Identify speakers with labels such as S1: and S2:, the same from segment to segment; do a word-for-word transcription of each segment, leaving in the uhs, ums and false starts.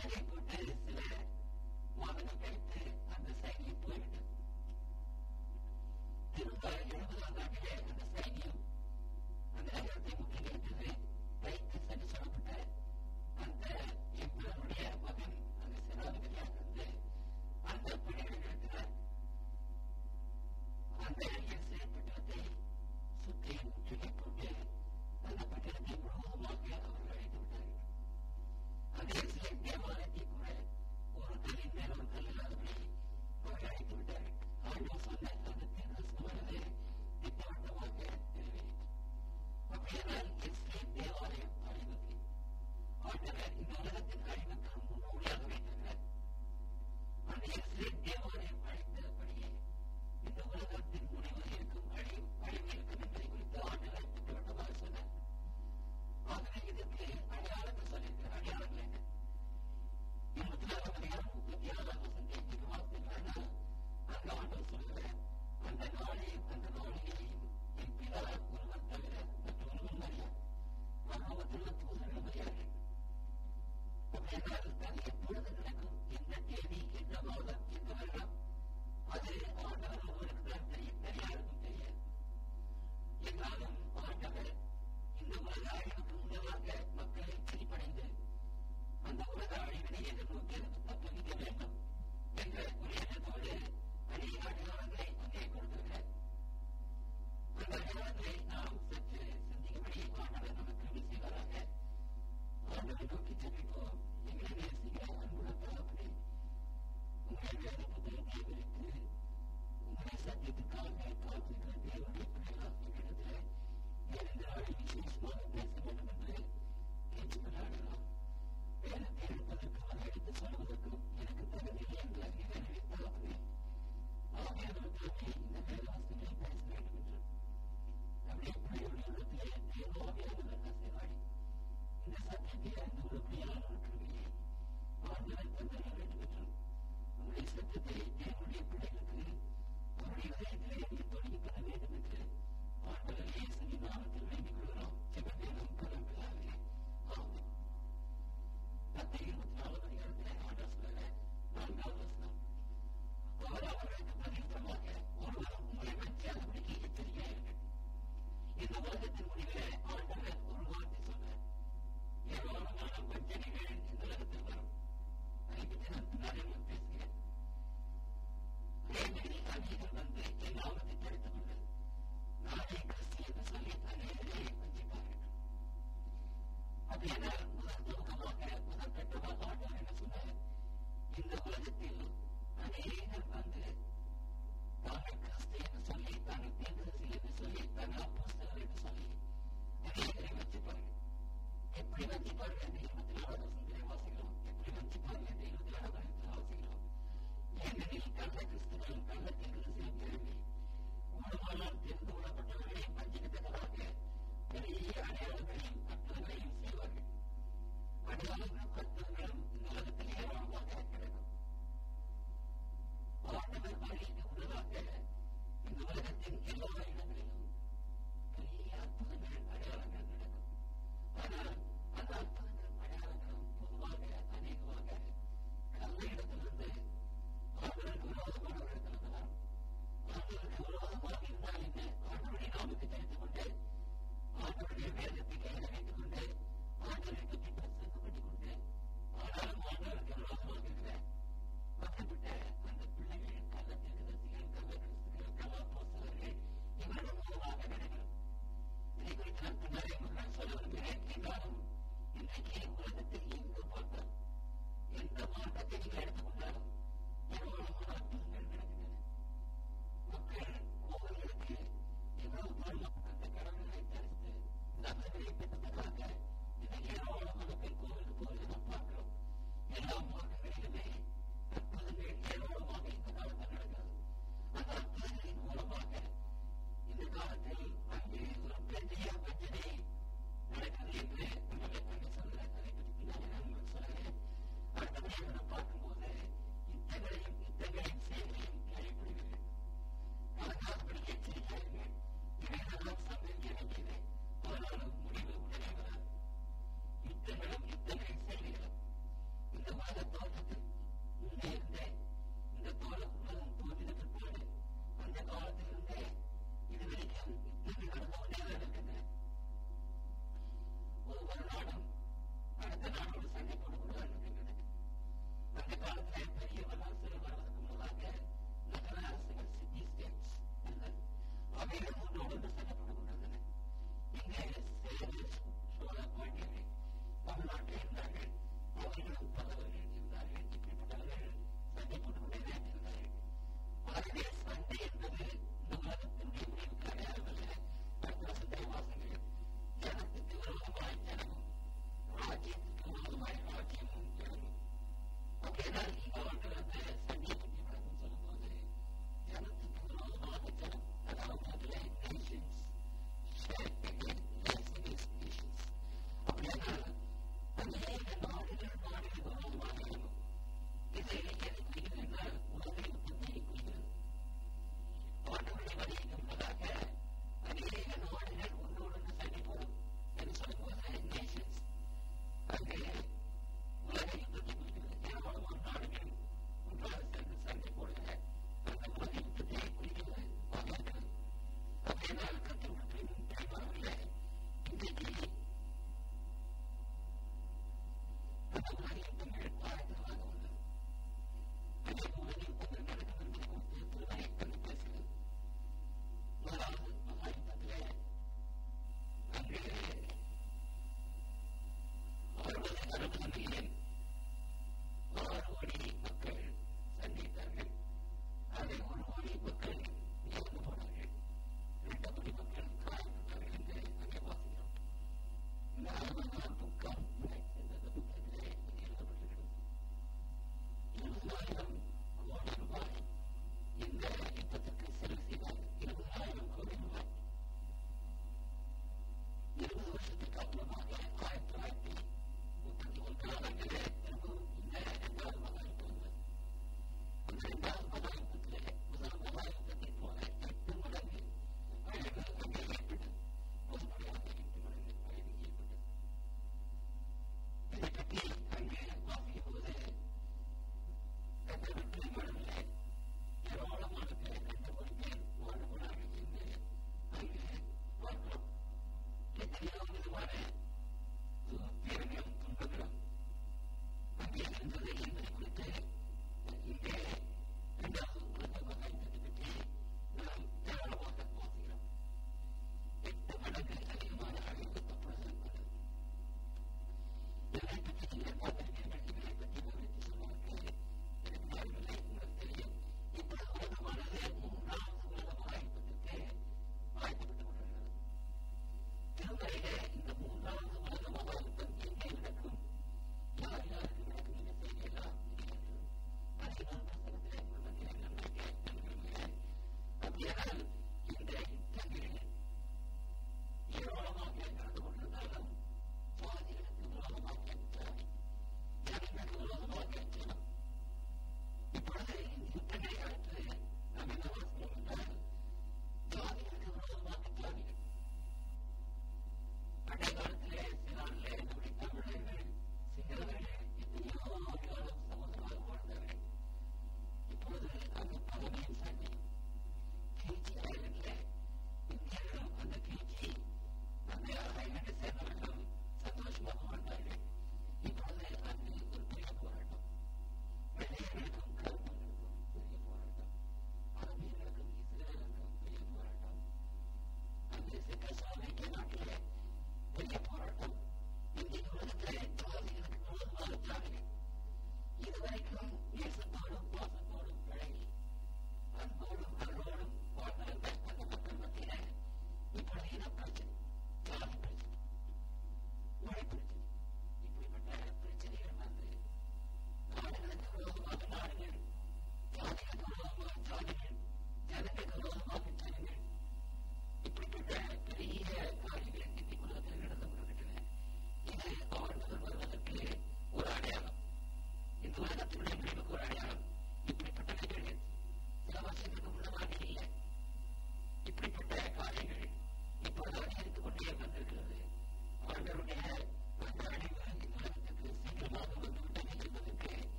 S1: வந்து எல்லாவற்றையும் தடுத்துக் கொண்டு நானே கிறிஸ்து என்று சொல்லி அநேகரை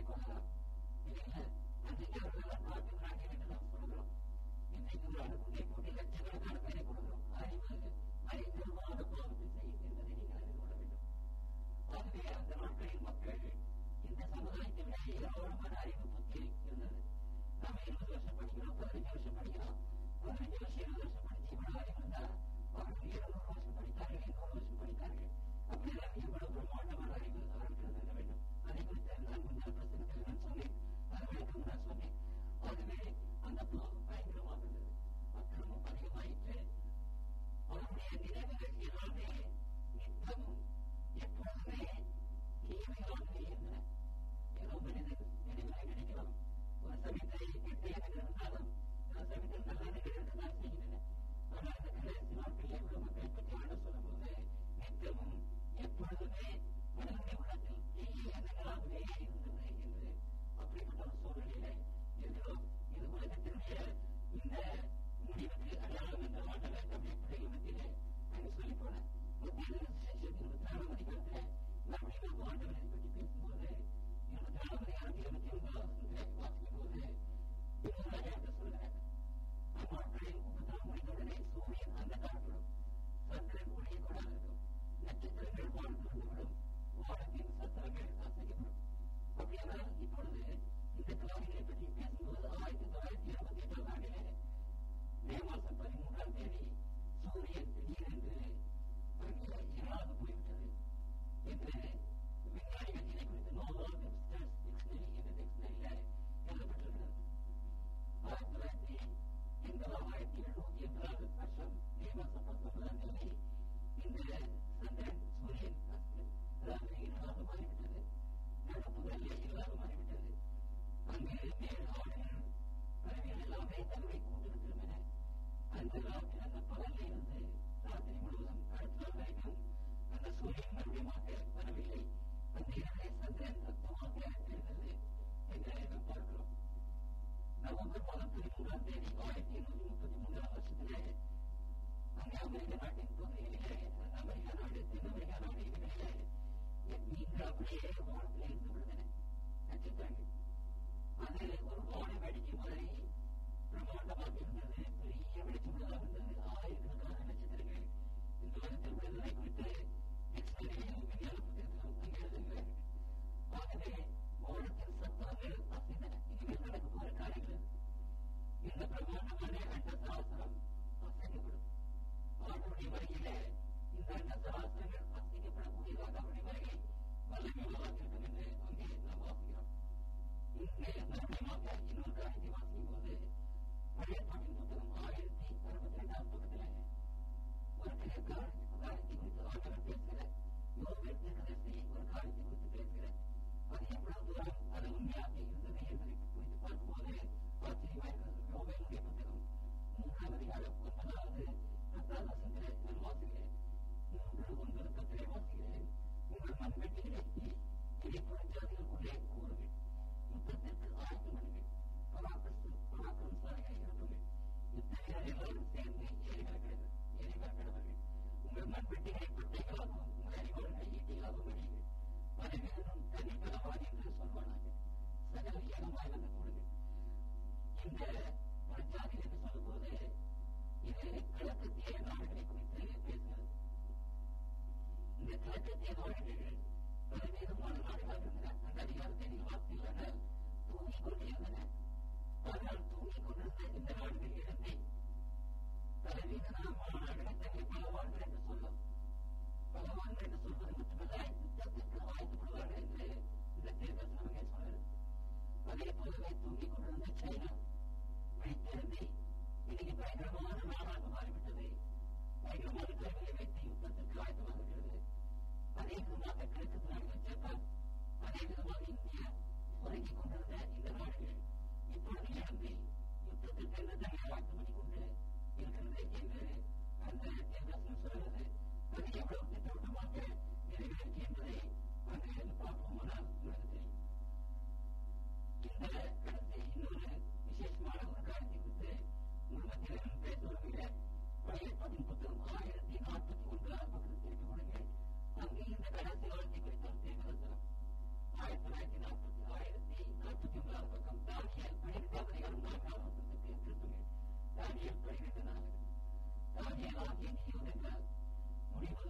S1: கொள்ளலாம். இல்லைங்களா? அன்றைக்கு அவர்களெல்லாம் பார்க்கிறாங்க என்று நாம் சொல்கிறோம். இன்றைக்கு ஒரு அணுகுண்டை போட்டு லட்சக்கணக்கான பேரை கொடுக்கிறோம். அறிவு அறிஞர்வாத பாவத்தை செய்யும் என்பதை நீங்கள் அறிந்து கொள்ள வேண்டும். ஆகவே அந்த நாட்களில் மக்கள் இந்த சமுதாயத்தை விட ஏராளமான அறிவு புத்தி இருந்தது. நாம இருபது வருஷம் படிக்கிறோம், பதினஞ்சு வருஷம் படிக்கிறோம், பதினஞ்சு வருஷம் இருபது வருஷம் படிச்சு இவ்வளவு அறிவு இருந்தா அவர்கள் இருநூறு வருஷம் படித்தார்கள், எண்ணூறு வருஷம் படித்தார்கள். அப்படியெல்லாம் எவ்வளவு பிரமாண்டமான அறிவு அவர்களுக்கு இருந்திருக்க வேண்டும். அதை குறித்து நான் முன்னாள் பிரச்சனைகள் நான் சொன்னேன், அதை விளக்கம் நான் சொன்னேன். ஆகவே அந்த பாவம் பயங்கரமாக இருந்தது, அக்கிரமம் அதிகமாயிற்று. அவருடைய நினைவுகள் எல்லாமே நித்தமும் எப்பொழுதுமே தீமையாகவே இருந்தன. ஏதோ மனிதன் நினைவுகளை நினைக்கலாம், ஒரு சமயத்தை கெட்ட எண்ணங்கள் இருந்தாலும் சில சமயத்தில் நல்ல எண்ணங்கள் இருந்துதான் செய்கின்றன. ஆனால் இந்த கடைசி நாட்களில் உள்ள மக்களை பற்றி ஆட சொல்லும் போது நித்தமும் எப்பொழுதுமே மனிதனுடைய உள்ளத்தில் தீய எண்ணங்களாகவே இருந்தது என்று அப்படிப்பட்ட ஒரு சூழ்நிலையில இருக்கிறோம். இது உலகத்தினுடைய இந்த முடிவுக்கு அடையாளம் என்ற ஆண்டவர் தமிழ் பிள்ளைகள் மத்தியிலே அங்கு சொல்லி போனேன். மத்திய இருபத்தி நாலாம் அதிகாரத்துல மறுபடியும் ஆண்டவரை பற்றி பேசும்போது இருபத்தி நாலாம் அதிகாரம் இருபத்தி ஒன்பதாம் வாசிக்கும் போது இன்னொரு சொல்லுகிறேன். அம்மாட்களின் உபத்திரம் முடிந்தவுடனே சூரியன் அந்த காலப்படும், சந்திரன் ஒளியை கொடாது இருக்கும், நட்சத்திரங்கள் வாழ்ந்து விடும், வானத்தின் சத்திரங்கள் அசைக்கப்படும். அப்படியானால் இப்பொழுது இந்த காரியங்களை பற்றி பேசும்போது ஆயிரத்தி தொள்ளாயிரத்தி இருபத்தி எட்டாம் ஆண்டிலே மே மாசம் பதிமூன்றாம் தேதி சூரியன் திடீரென்று அங்கே இராது போய்விட்டது என்று விஞ்ஞானிகள் இதை குறித்து நோவல் வெப்ஸ்டர்ஸ் டிக்ஷனரி என்ற டிக்ஷனரியில எழுதப்பட்டிருக்கிறது. ஆயிரத்தி தொள்ளாயிரத்தி எண்பதாம் ஆயிரத்தி எழுநூத்தி எண்பதாவது வருஷம் மே மாசம் பத்தொன்பதாம் தேதி இந்த சந்திரன் சூரியன் அதாவது இருளாக மாறிவிட்டது, நடுப்புகளில் இருளாக மாறிவிட்டது. அங்கு மேல் ஆடுகள் பறவைகள் எல்லாமே தன்னுடைய கூட்டுக்கு திரும்பின. அந்த ராத்திரி அந்த பகலில் இருந்து ராத்திரி முழுவதும் அடுத்த நாள் வரைக்கும் அந்த சூரியன் மறுபடியுமாக வரவில்லை. அந்த இரண்டை சந்திரன் ரத்தமாக இருந்தது என்று நாம் பார்க்கிறோம். நவம்பர் மாதம் பதிமூன்றாம் தேதி ஆயிரத்தி எண்ணூத்தி முப்பத்தி மூன்றாம் வருஷத்திலே அங்கே அமெரிக்க நாட்டின் பகுதிகளிலே அமெரிக்கா நாடு தென் அமெரிக்கா நாடு இவைகளிலே மீன்கள் அப்படியே வானத்திலே இருந்து விழுந்தன நட்சத்திரங்கள். அது ஒரு வான வேடிக்கை மாதிரி பிரமாண்டமாக இருந்தது, பெரிய வெளிச்சமுள்ளதாக இருந்தது. ஆயிரக்கணக்கான நட்சத்திரங்கள் இந்த உலகத்தில் விழுந்ததை குறித்து டிக்ஷனரியிலும் விஞ்ஞான புத்தகத்திலும் அங்கே எழுதுகிறார்கள். ஆகவே வானத்தின் சத்தங்கள் அசைந்தன. இனிமேல் நடக்க போகிற காரியங்கள் இந்த பிரமாண்டமான அண்ட சராசரம் அசைக்கப்படும். அவருடைய வருகையில இந்த அண்ட சராசரங்கள் அசைக்கப்படக்கூடியதாக அவருடைய வருகை வல்லமையாக இருக்கும் என்று அங்கே நாம் வாசிக்கிறோம். இங்கே மறுபடியுமாக இன்னொரு காரியத்தை வாசிக்கும் போது பழைய பாட்டின் புத்தகம் ஆயிரத்தி அறுபத்தி ரெண்டாம் பக்கத்துல ஒரு காரியத்தை குறித்து ஆண்டவர் பேசுகிற யோவேல் தீர்க்கதரிசி ஒரு காரியத்தை குறித்து பேசுகிற அது எவ்வளவு தூரம் அது உண்மையாக இருந்தது என்பதை குறித்து பார்க்கும்போது ஆச்சரியமா இருக்கிறது. யோவேலுடைய புத்தகம் மூன்றாம் அதிகாரம் ஒன்பதாவது பத்தாவது வசனத்திலே நான் வாசிக்கிறேன். மூன்று ஒன்பது பத்திலே வாசிக்கிறேன். உங்கள் மண்வெட்டிகளை இதை புறஜாதிகளுக்குள்ளே கூறுவேன், யுத்தத்திற்கு ஆயத்த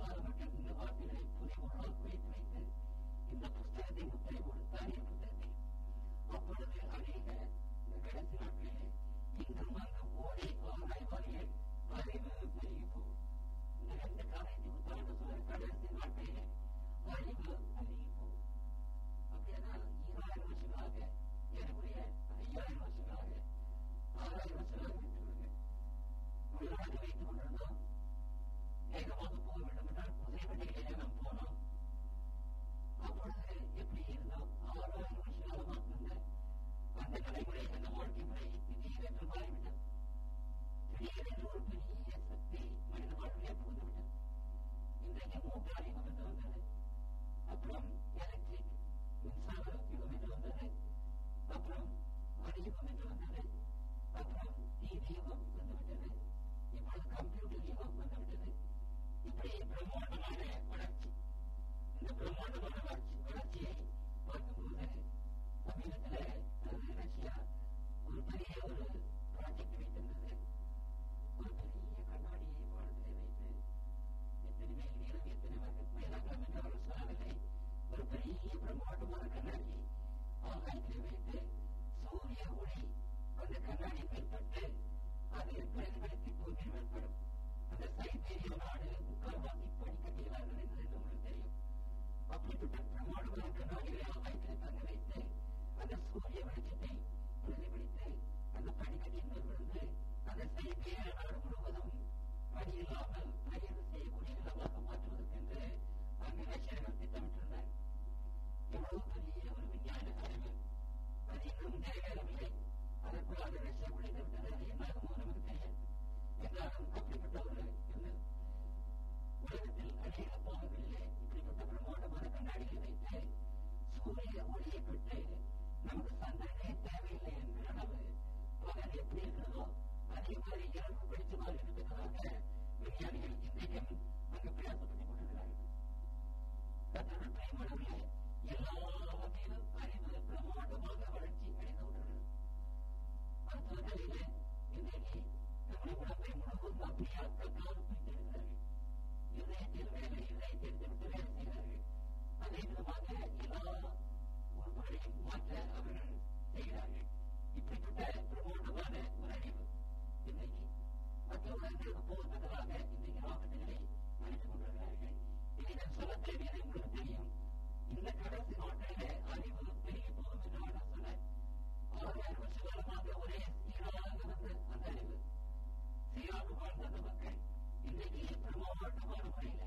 S1: காலம் மற்றும் இந்த வார்த்தைகளை புரிவுள்ளால் வைத்து வைத்து இந்த புஸ்தகத்தை முத்திரை கொடுத்தார் என் புத்தகத்தை. அப்பொழுது அநேக இந்த கடைசி நாட்களிலே இங்கும் அங்கும் ஓடி ஆராய்வார்கள், அறிவு பெருகி போகும். இந்த ரெண்டு காலத்தை உத்தாண்டு சொல்ற கடைசி நாட்களிலே அறிவு பெருகி போகும். அப்படியானால் ஈராயிரம் வருஷங்களாக ஏறக்குறைய ஐயாயிரம் வருஷங்களாக ஆறாயிரம் வருஷங்களாக விட்டுவிடுங்க. உள்நாடு வைத்துக் கொண்டிருந்தோம். வேகமாக போக வேண்டும் என்றால் குதிரை வண்டிகளிலே நாம் போனோம். அப்பொழுது எப்படி இருந்தோம்? ஆறாயிரம் வருஷ காலமாக இருந்த அந்த நடைமுறை, அந்த வாழ்க்கை முறை திடீரென்று மாறிவிட்டது. திடீரென்று ஒரு பெரிய சக்தி மனித வாழ்க்கையை புகுந்துவிட்டது. இன்றைக்கு மூன்றாம் யுகம் என்று வந்தது. அப்புறம் எலக்ட்ரிக் மின்சார யுகம் என்று வந்தது. அப்புறம் மணியுகம் என்று வந்தது. அப்புறம் டிவி யுகம் வந்துவிட்டது. இப்பொழுது கம்ப்யூட்டர் யுகம் வந்துவிட்டது. இப்படி பிரம்மாண்டமான வளர்ச்சி. இந்த பிரம்மாண்டமான வளர்ச்சி வளர்ச்சியை பார்க்கும்போது சமீபத்தில் ரஷ்யா ஒரு பெரிய ஒரு ப்ராஜெக்ட் வைத்திருந்தது. ஒரு பெரிய கண்ணாடியை வானத்திலே வைத்து எத்தனை மைல் நீளம் எத்தனை மைலாகலாம் என்று அவர்கள் சொல்லவில்லை. ஒரு பெரிய பிரம்மாண்டமான கண்ணாடியை ஆகாயத்திலே வைத்து சூரிய ஒளி அந்த கண்ணாடி மேற்பட்டு அதில் பிரதிபலித்து பூமியில் மேற்படும். அந்த சைபேரிய நாடு முக்கால்வாசி படிக்கட்டிகளால் நிறைந்தது என்று உங்களுக்கு தெரியும். அப்படிப்பட்ட பிரமாணமான கண்ணாடிகளை ஆகாயத்திலே தங்க வைத்து அந்த சூரிய வெளிச்சத்தை பிரதிபலித்து அந்த பனிக்கட்டியின் மேல் விழுந்து அந்த சைபேரிய நாடு முழுவதும் பணி இல்லாமல் பயிர் செய்யக்கூடிய நிலமாக மாற்றுவதற்கென்று அங்கு ரஷ்யர்கள் திட்டமிட்டிருந்தார். எவ்வளவு பெரிய ஒரு விஞ்ஞான அறிவு! அது இன்னும் நிறைவேறவில்லை. அதற்குள்ளாக ரஷ்யா உழைத்து விட்டது. அது என்னாகுமோ நமக்கு தெரியாது. என்றாலும் அப்படிப்பட்ட ஒரு இருந்தது. உலகத்தில் அநேக பாகங்களிலே இப்படிப்பட்ட பிரமாண்டமான கண்ணாடிகளை வைத்து சூரிய ஒளியை பெற்று நமக்கு சந்திரனே தேவையில்லை என்கிற அளவு பகல் எப்படி இருக்கிறதோ அதே மாதிரி இரவு வெளிச்சமாக இருக்கிறதாக விஞ்ஞானிகள் இன்றைக்கும் அங்கு பிரயாசப்பட்டுக் கொண்டிருக்கிறார்கள். கர்த்தருடைய பிரியமானவர்களே, எல்லா வகையிலும் அறிவு பிரமாண்டமாக வளர்ச்சி அடைந்து கொண்டிருக்கிறது. மருத்துவ நிலையிலே இன்றைக்கு நம்முடைய உடம்பை முழுவதும் அப்படியாக்க கால் பிடித்திருக்கிறார்கள். இதயத்தில் வேலை இதயத்தை எடுத்துவிட்டு வேலை செய்கிறார்கள். அதே விதமாக எல்லா உறுப்புகளையும் மாற்ற அவர்கள் செய்கிறார்கள். இப்படிப்பட்ட பிரமாண்டமான ஒரு அறிவு இன்றைக்கு மற்ற உலகங்களுக்கு போவதற்காக இன்றைக்கு ராக்கெட்டுகளை அழைத்துக் கொண்டிருக்கிறார்கள். இதை நான் சொல்ல தேவையில்லை, உங்களுக்கு தெரியும். இந்த கடைசி நாட்களிலே அறிவு பெருகி போகும் என்று நான் சொன்னேன். ஆறாயிரம் வருஷ காலமாக ஒரே சீராக வந்த அந்த அறிவு, சீராக வாழ்ந்த அந்த மக்கள் இன்றைக்கு பிரமாண்டமான முறையில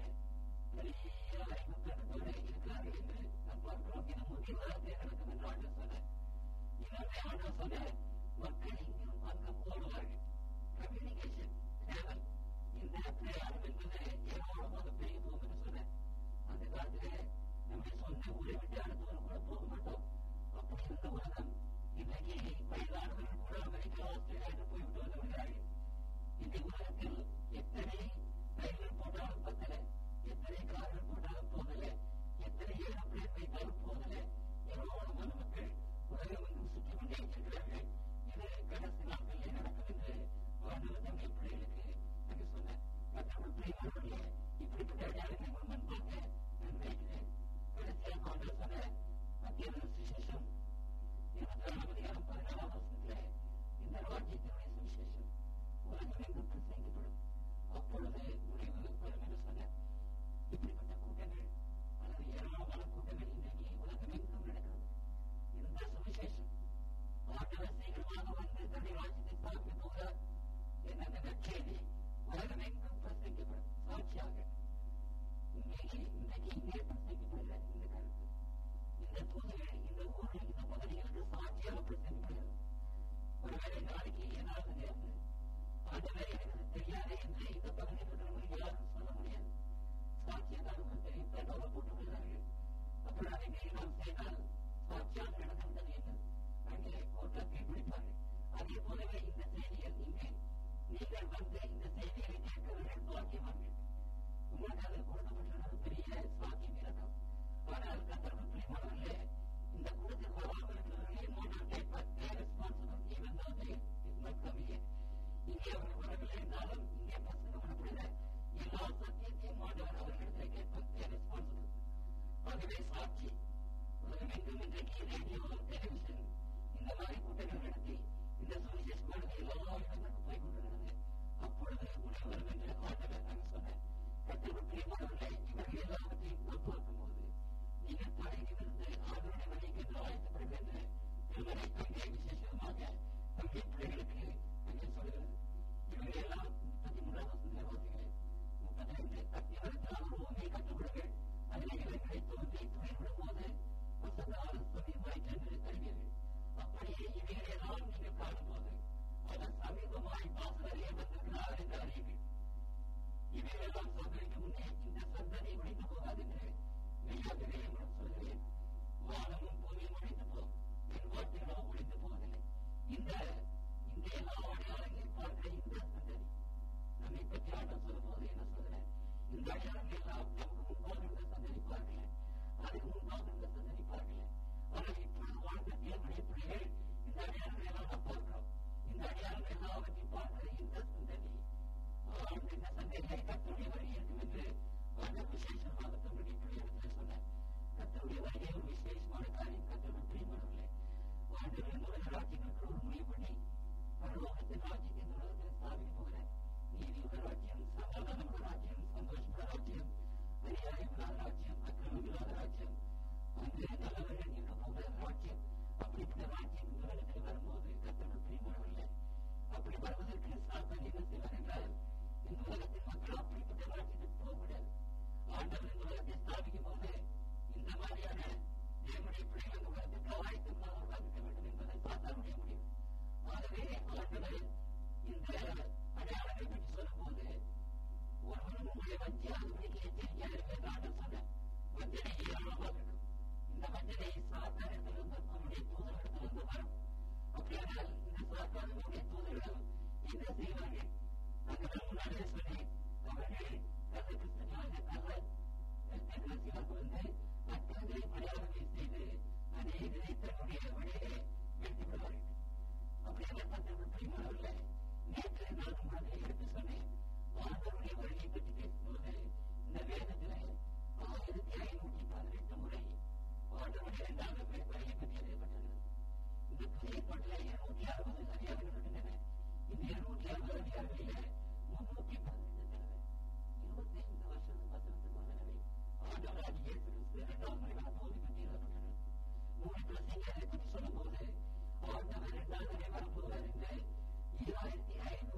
S1: பெரிய அறிவு கட்டத்தோடு இருக்கிறார்கள் என்று நான் பார்க்கிறோம். இது முக்கிய உலகத்தில் நடக்கும் என்று ஆண்டு சொன்னேன். இன்னொரு ஆண்டு சொன்ன மக்கள் இங்கும் அங்கும் ஓடுவார்கள். கம்யூனிகேஷன் டிராவல், இந்த பிரயாணம் என்பது ஏராளமாக பெருகி போகும் என்று சொன்னேன். அந்த காலத்திலே நம்முடைய சொந்த ஊரை விட்டு அடுத்த ஊர் கூட போக மாட்டோம். அப்படி இருந்த உலகம் இன்றைக்கு வயதானவர்கள் கூட அமெரிக்கா, ஆஸ்திரேலியா என்று போய்விட்டு வந்து விடுகிறார்கள். இந்த உலகத்தில் எத்தனை ரயில்கள் போட்டாலும் பத்தல, எத்தனை கார்கள் போட்டாலும் போதல, எத்தனை ஏரோப்ளேன் வைத்தாலும் போதல, ஏராளமான மக்கள் உலகம் எங்கும் சுற்றி கொண்டே இருக்கிறார்கள். இது கடைசி நாட்களிலே நடக்கும் என்று ஆண்டவர் தம்முடைய பிள்ளைகளுக்கு அங்கு சொன்னார். கர்த்தருடைய பிரியமானவர்களே, இப்படிப்பட்ட அடையாளங்களை உங்கள் முன்பாக நான் வைக்கிறேன். கடைசியாக ஆண்டவர் சொன்ன மத்திய சுவிசேஷம் இருபத்தி நாலாம் அதிகாரம் பதினாலாம் வசனத்திலே அப்படியானால் இந்த சாத்தானுடைய தூதர்களும் என்ன செய்வார்கள்? நாங்கள் முன்னாடியே சொல்லி அவர்கள் கள்ள கிறிஸ்தவர்களாக கள்ள தென்னரசியாக வந்து மற்றவர்களை பரியாலனை செய்து அநேகரை தன்னுடைய வழியிலே வெட்டி விடுவார்கள். அப்படியான பத்திரங்கள் பிரிமானவர்களே, நேற்று நான் உங்களுக்கு எடுத்து சொன்னேன். ஆண்டவருடைய வழியை பற்றி பேசும்போது இந்த வேதத்திலே ஆயிரத்தி ஐநூற்றி பதினெட்டு முறை ஆண்டவருடைய இரண்டாவது வழியை பற்றி எழுதப்பட்டது. இந்த புதிய பாட்டில் இருநூற்றி அறுபது அதிகாரங்கள் இருக்கின்றன. இந்த இருநூற்றி அறுபது அதிகாரங்களிலே முன்னூற்றி பதினெட்டு தடவை இருபத்தி ஐந்து வருஷம் வசனத்துக்கு தடவை ஆண்டவராக இயேசு கிறிஸ்து இரண்டாம் முறையான போது பற்றி எழுதப்பட்டது. மூன்று பிரசங்களை பற்றி சொல்லும் போது ஆண்டவர் இரண்டாம் முறை வரப்போவார் என்று ஈராயிரத்தி ஐநூறு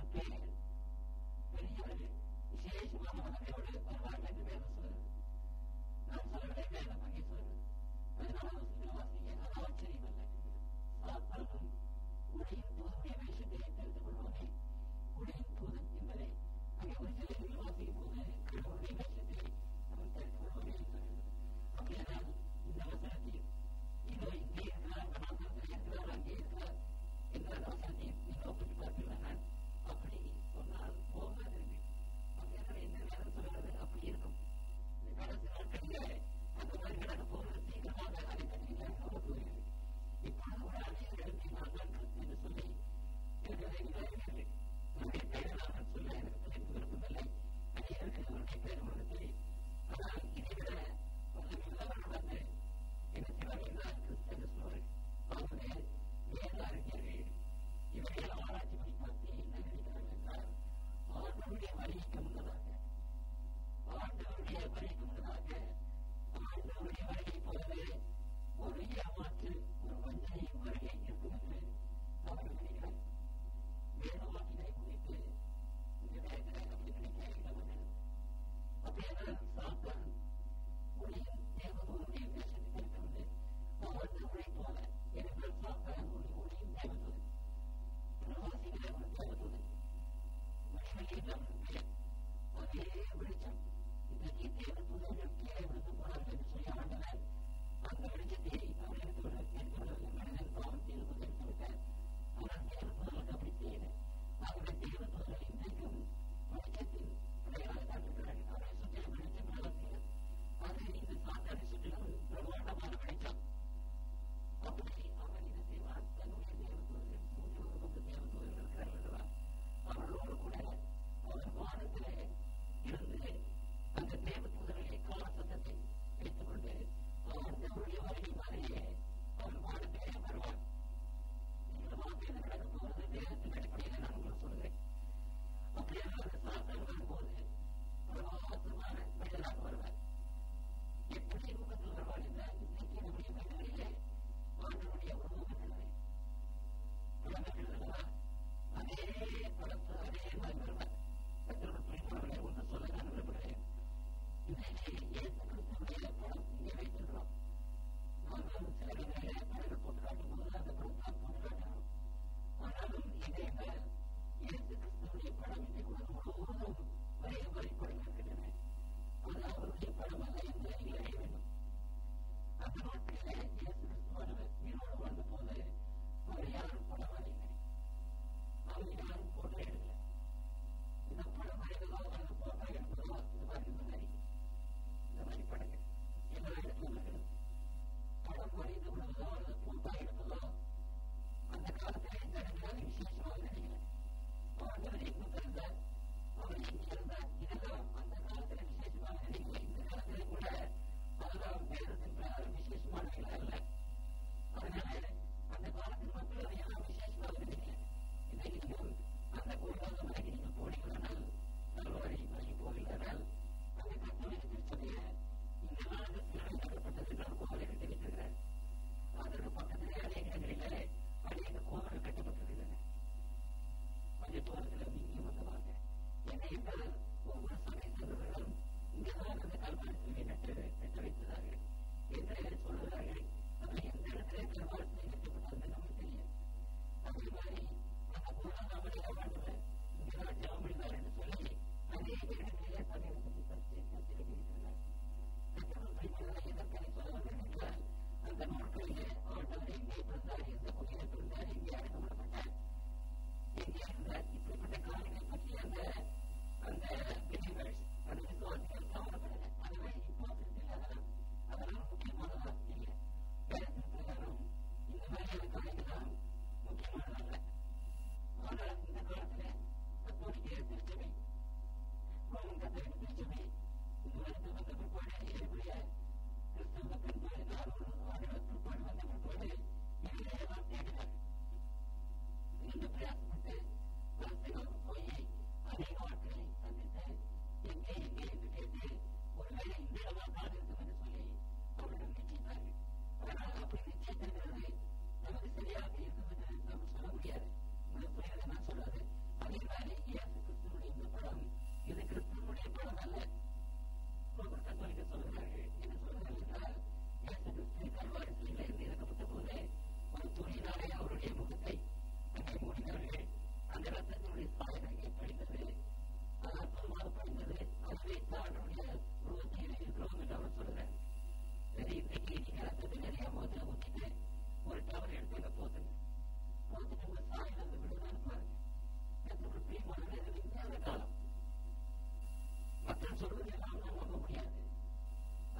S1: பேர்கள் பெரியவர்கள் விசேஷமான வகையோடு வருவார்கள் என்று வேதம் சொல்கிறது. நான் சொல்லவில்லை, வேதம் அங்கே சொல்கிறது. பதினாலாம் வசனத்தில் வாசிங்க, அது ஆச்சரியம் அல்ல. சாத்தானும் உடையின் தூதனுடைய வேஷத்தை தெரிந்து கொள்வானே. உடையின் தூதன் என்பதை அங்கே ஒரு சில வாசிக்கும் போது கடவுளுடைய வேஷத்தை அவன் தெரிந்து கொள்வானே என்று சொல்கிறது. அப்படியானால் இந்த வசனத்தையும் இதோ இங்கே இருக்கிறார், வனாந்தரத்தில் இருக்கிறார், அங்கே இருக்கிறார் என்ற வசனத்தையும் நீங்கள் ஒப்பிட்டு பார்க்கிறீர்கள். அப்படி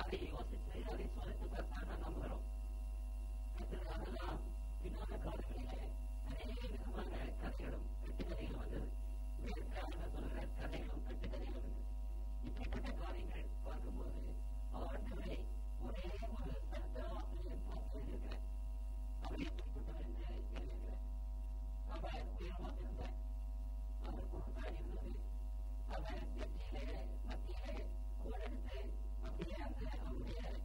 S1: அதை யோசித்து அதை சோதித்து பார்த்தான் நான் நம்புகிறோம். அதெல்லாம் பின்னால காலங்களிலே அநேக விதமான கதைகளும் கட்டுக்கதைகளும் வந்தது. வேற்றாக சொல்கிற கதைகளும் கட்டுக்கதைகளும் வந்தது. இப்படிப்பட்ட காரியங்கள் பார்க்கும்போது ஆண்டவரை ஒரே ஒரு சட்ட ஆசிரியர் பார்த்து எழுதியிருக்கிறேன். அவர் எப்படிப்பட்டவர் என்று எழுதியிருக்கிறேன். அவர் உயரமாக இருந்தார். அவர் பொறுப்பாக இருந்தது. அவர் நெற்றியிலே மத்தியிலே கோடெடுத்து அப்படியே அந்த அவருடைய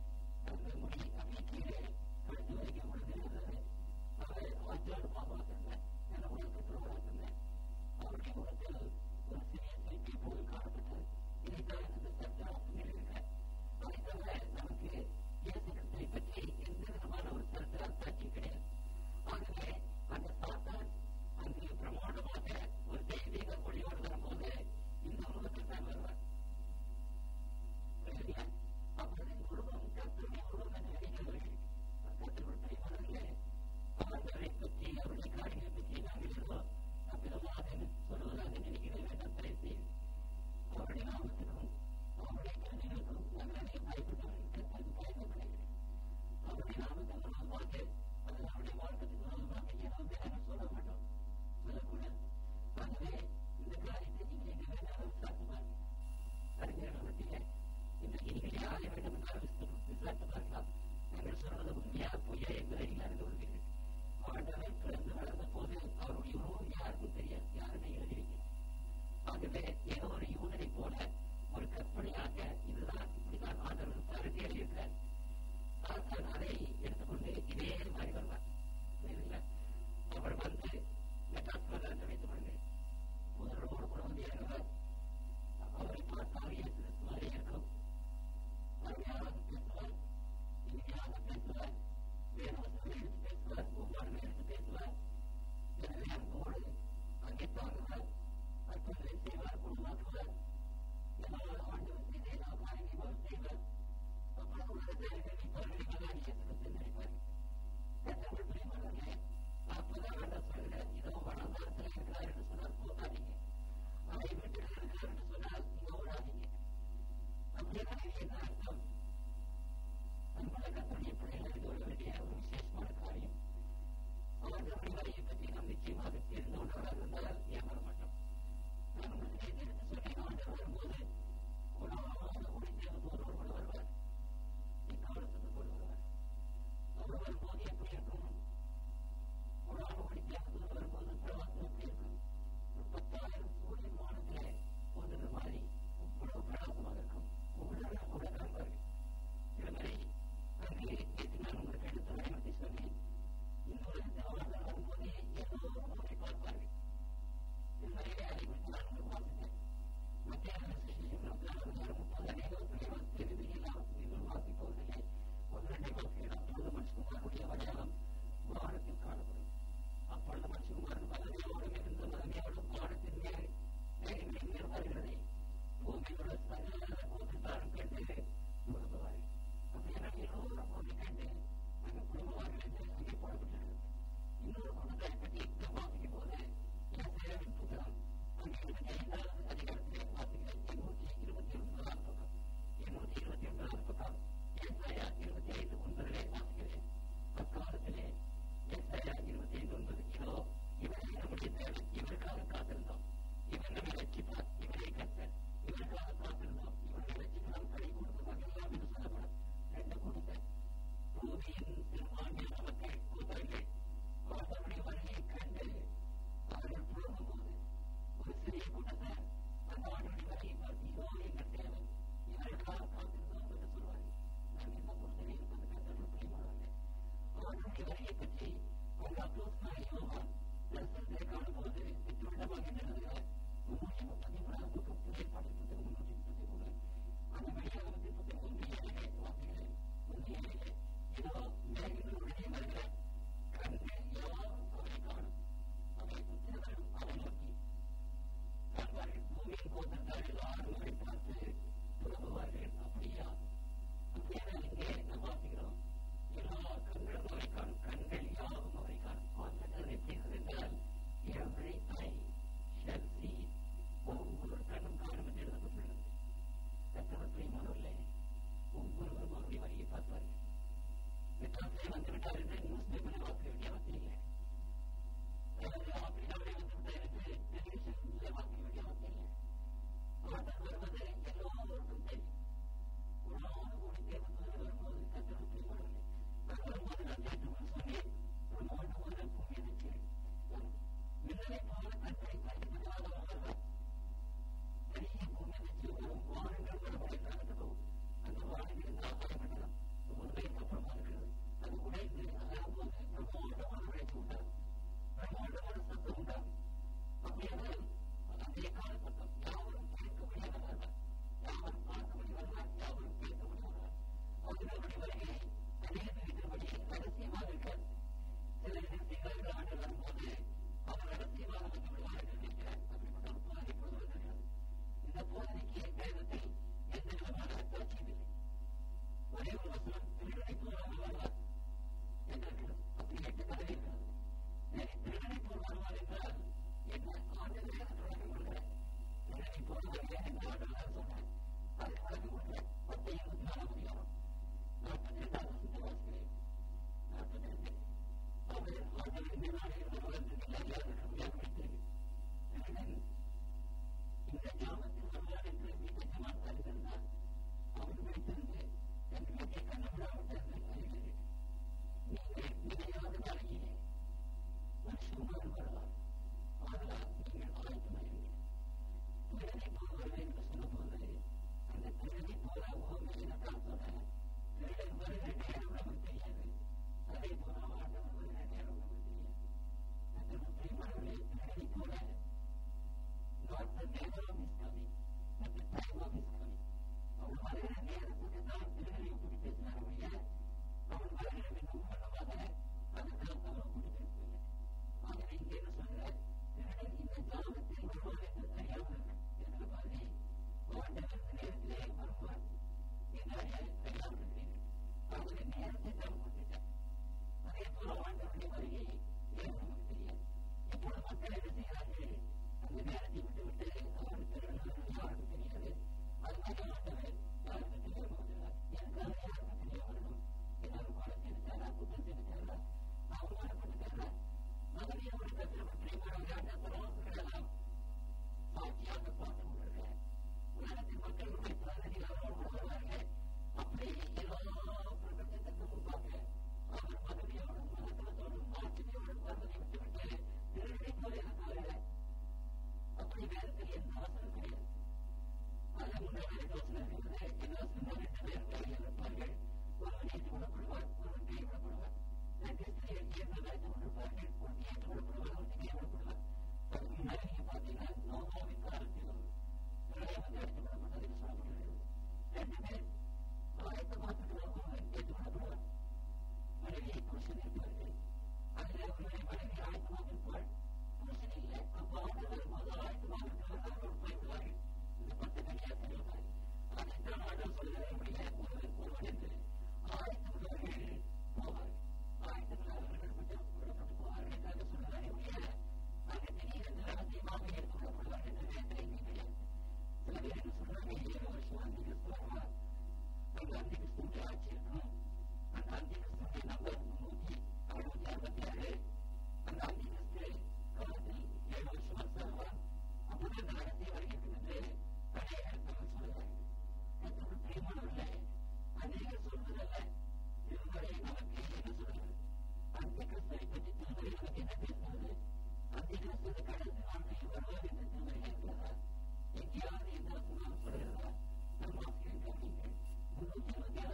S1: Thank you.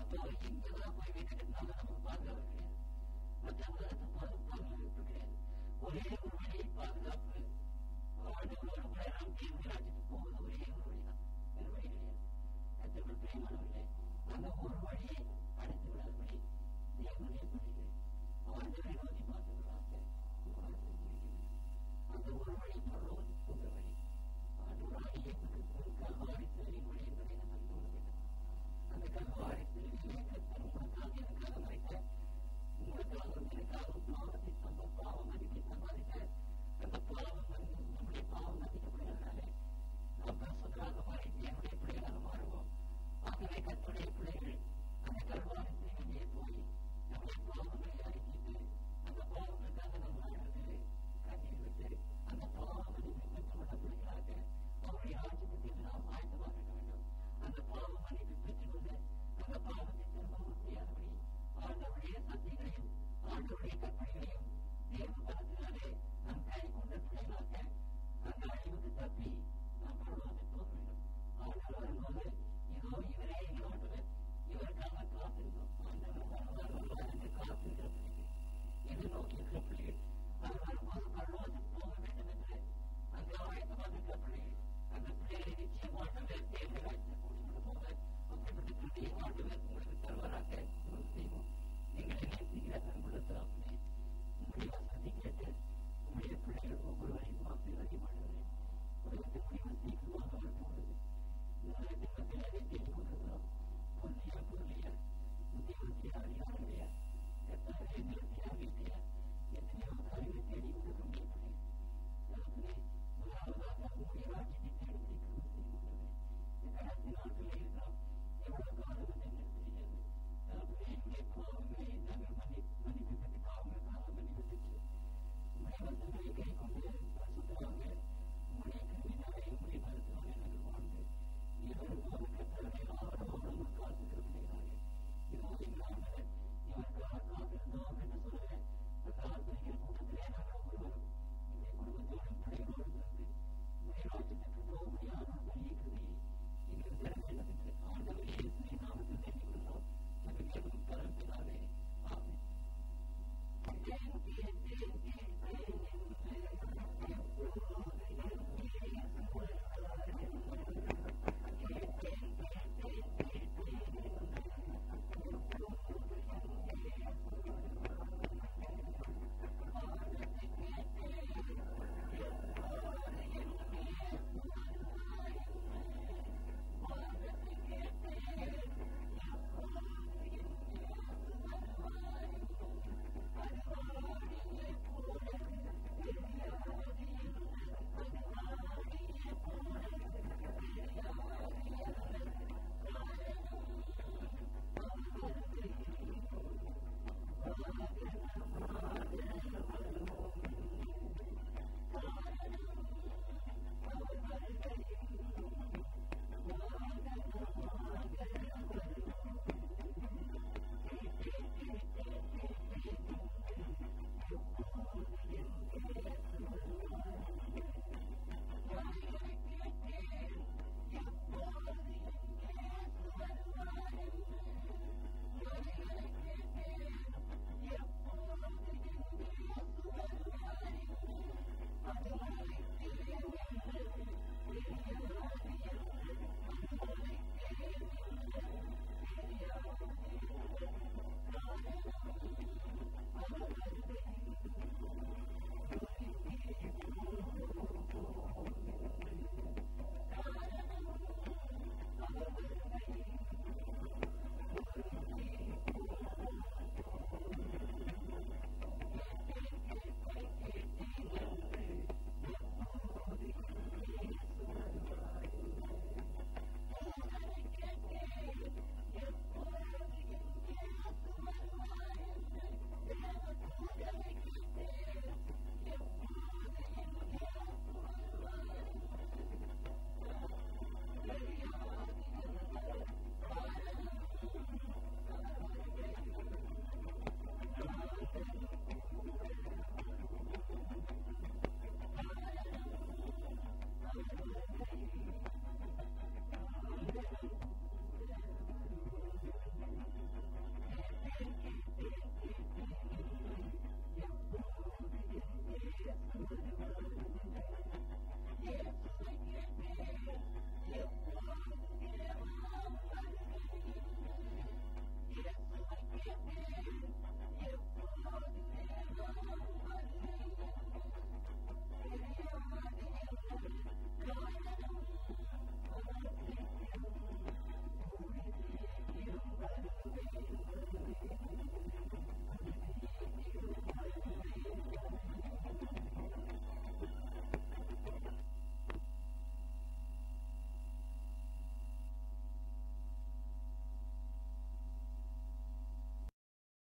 S1: அப்போ எங்கெல்லாம் போய் வீட்டை கட்டினாலும் நமக்கு பாதுகாப்பு கிடையாது, மற்றவங்களுக்கு பாதுகாப்பு கிடையாது. ஒரே ஒரு வழி பாதுகாப்பு, ஆண்டவரோடு கூட நாம் தீர்மானிச்சுட்டு போவது ஒரே